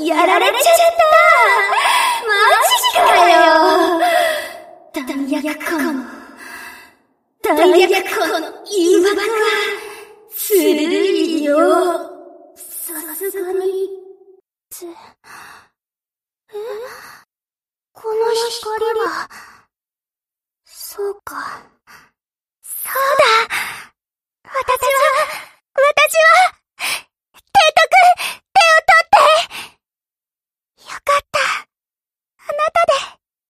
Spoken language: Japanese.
やられちゃったマジかよ弾薬庫の誘惑は鋭いよさすがにこの光は